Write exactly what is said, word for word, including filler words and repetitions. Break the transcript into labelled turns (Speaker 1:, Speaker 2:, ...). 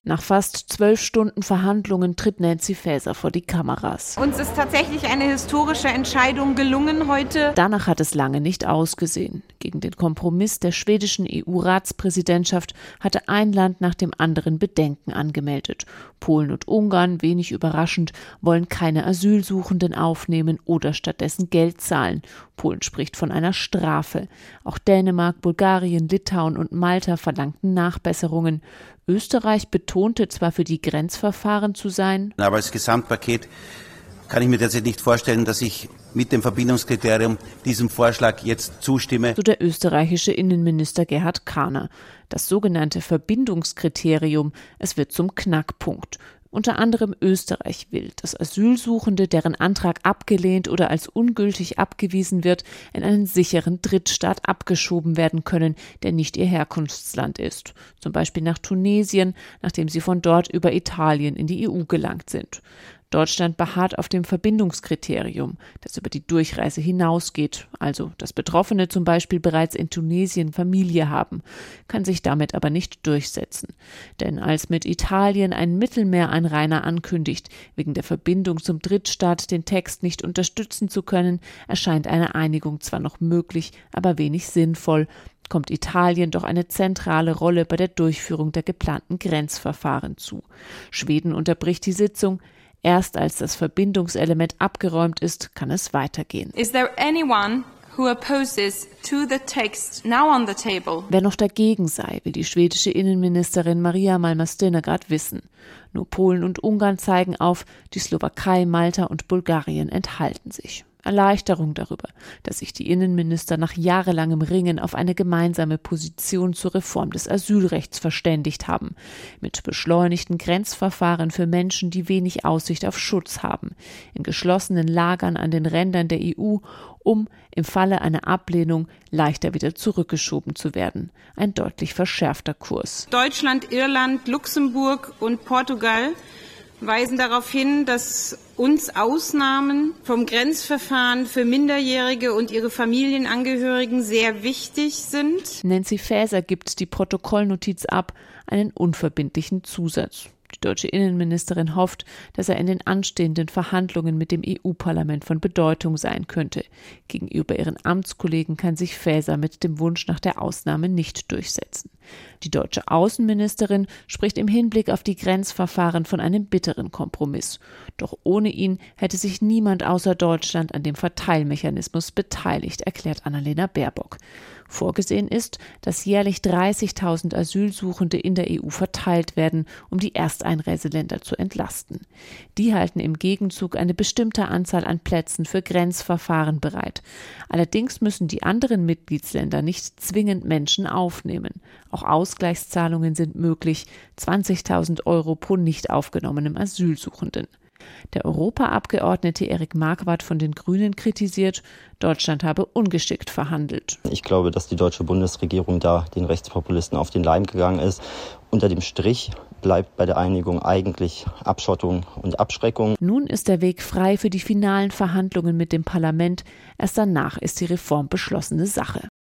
Speaker 1: Nach fast zwölf Stunden Verhandlungen tritt Nancy Faeser vor die Kameras.
Speaker 2: Uns ist tatsächlich eine historische Entscheidung gelungen heute.
Speaker 1: Danach hat es lange nicht ausgesehen. Gegen den Kompromiss der schwedischen E U-Ratspräsidentschaft hatte ein Land nach dem anderen Bedenken angemeldet. Polen und Ungarn, wenig überraschend, wollen keine Asylsuchenden aufnehmen oder stattdessen Geld zahlen. Polen spricht von einer Strafe. Auch Dänemark, Bulgarien, Litauen und Malta verlangten Nachbesserungen. Österreich betonte zwar, für die Grenzverfahren zu sein,
Speaker 3: aber als Gesamtpaket kann ich mir derzeit nicht vorstellen, dass ich mit dem Verbindungskriterium diesem Vorschlag jetzt zustimme.
Speaker 1: So der österreichische Innenminister Gerhard Kahner. Das sogenannte Verbindungskriterium, es wird zum Knackpunkt. Unter anderem Österreich will, dass Asylsuchende, deren Antrag abgelehnt oder als ungültig abgewiesen wird, in einen sicheren Drittstaat abgeschoben werden können, der nicht ihr Herkunftsland ist. Zum Beispiel nach Tunesien, nachdem sie von dort über Italien in die E U gelangt sind. Deutschland beharrt auf dem Verbindungskriterium, das über die Durchreise hinausgeht, also dass Betroffene zum Beispiel bereits in Tunesien Familie haben, kann sich damit aber nicht durchsetzen. Denn als mit Italien ein Mittelmeereinreiner ankündigt, wegen der Verbindung zum Drittstaat den Text nicht unterstützen zu können, erscheint eine Einigung zwar noch möglich, aber wenig sinnvoll, kommt Italien doch eine zentrale Rolle bei der Durchführung der geplanten Grenzverfahren zu. Schweden unterbricht die Sitzung. Erst als das Verbindungselement abgeräumt ist, kann es weitergehen.
Speaker 2: Is there anyone who opposes to the text now on the table?
Speaker 1: Wer noch dagegen sei, will die schwedische Innenministerin Maria Malmer Stenergard wissen. Nur Polen und Ungarn zeigen auf, die Slowakei, Malta und Bulgarien enthalten sich. Erleichterung darüber, dass sich die Innenminister nach jahrelangem Ringen auf eine gemeinsame Position zur Reform des Asylrechts verständigt haben. Mit beschleunigten Grenzverfahren für Menschen, die wenig Aussicht auf Schutz haben. In geschlossenen Lagern an den Rändern der E U, um im Falle einer Ablehnung leichter wieder zurückgeschoben zu werden. Ein deutlich verschärfter Kurs.
Speaker 2: Deutschland, Irland, Luxemburg und Portugal weisen darauf hin, dass uns Ausnahmen vom Grenzverfahren für Minderjährige und ihre Familienangehörigen sehr wichtig sind.
Speaker 1: Nancy Faeser gibt die Protokollnotiz ab, einen unverbindlichen Zusatz. Die deutsche Innenministerin hofft, dass er in den anstehenden Verhandlungen mit dem E U-Parlament von Bedeutung sein könnte. Gegenüber ihren Amtskollegen kann sich Faeser mit dem Wunsch nach der Ausnahme nicht durchsetzen. Die deutsche Außenministerin spricht im Hinblick auf die Grenzverfahren von einem bitteren Kompromiss. Doch ohne ihn hätte sich niemand außer Deutschland an dem Verteilmechanismus beteiligt, erklärt Annalena Baerbock. Vorgesehen ist, dass jährlich dreißigtausend Asylsuchende in der E U verteilt werden, um die Ersteinreiseländer zu entlasten. Die halten im Gegenzug eine bestimmte Anzahl an Plätzen für Grenzverfahren bereit. Allerdings müssen die anderen Mitgliedsländer nicht zwingend Menschen aufnehmen. Auch Ausgleichszahlungen sind möglich, zwanzigtausend Euro pro nicht aufgenommenem Asylsuchenden. Der Europaabgeordnete Erik Marquardt von den Grünen kritisiert, Deutschland habe ungeschickt verhandelt.
Speaker 4: Ich glaube, dass die deutsche Bundesregierung da den Rechtspopulisten auf den Leim gegangen ist. Unter dem Strich bleibt bei der Einigung eigentlich Abschottung und Abschreckung.
Speaker 1: Nun ist der Weg frei für die finalen Verhandlungen mit dem Parlament. Erst danach ist die Reform beschlossene Sache.